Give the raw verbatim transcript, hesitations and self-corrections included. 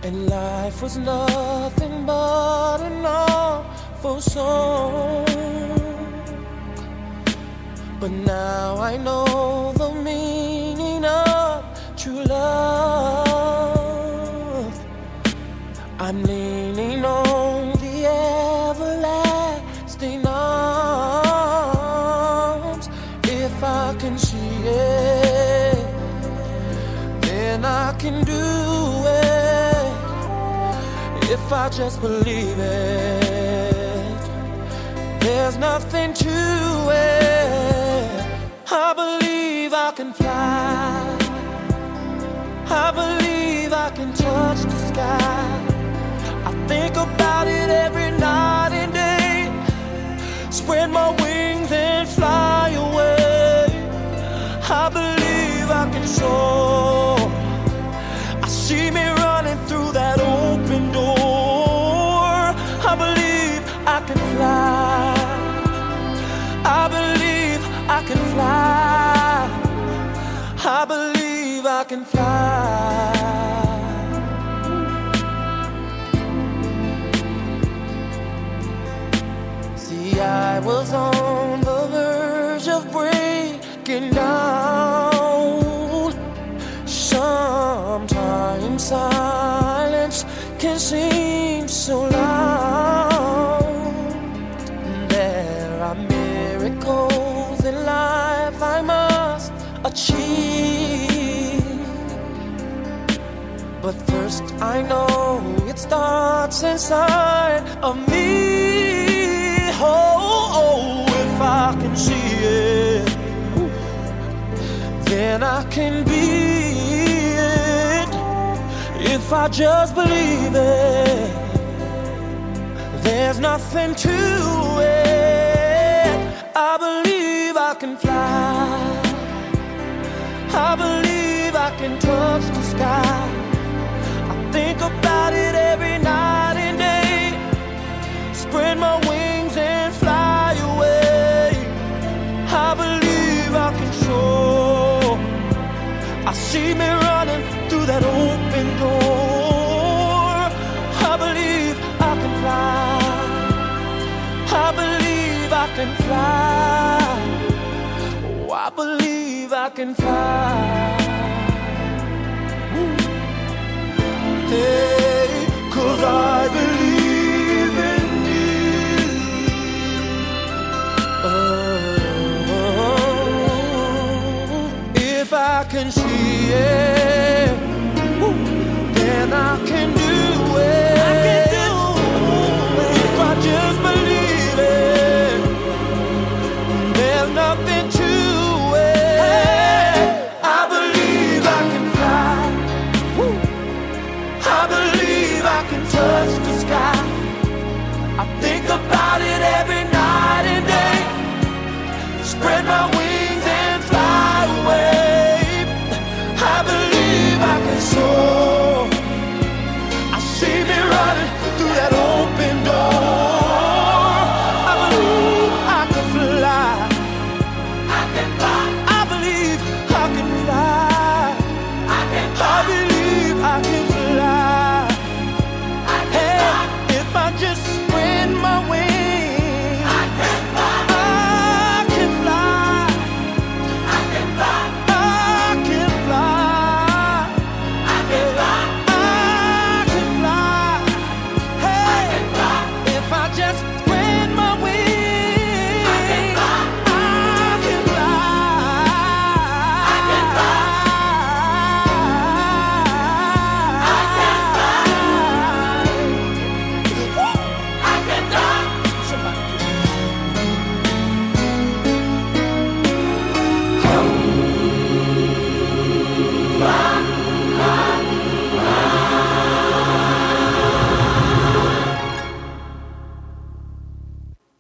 and life was nothing but an awful song. But now I know the meaning of true love. I'm leaning on the everlasting arms. If I can see it, then I can do it. If I just believe it, there's nothing to it. I believe I can fly. I believe I can touch the sky. I think about it every night and day. Spread my wings and fly away. I believe I can soar. I see me running through that open door. I believe I can fly. I believe I can fly. I believe I can fly. See, I was on the verge of breaking down. Sometimes silence can seem so loud. There are miracles in life I must achieve. But first I know it starts inside of me. Oh, oh, if I can see it, then I can be it. If I just believe it, there's nothing to it. I believe I can fly. I believe I can touch the sky. I think about it every night and day. Spread my wings and fly away. I believe I can soar. I see me running through that open door. I believe I can fly. I believe I can fly. Oh, I believe I can fly. Hey, 'cause I believe in you. Oh, if I can see it,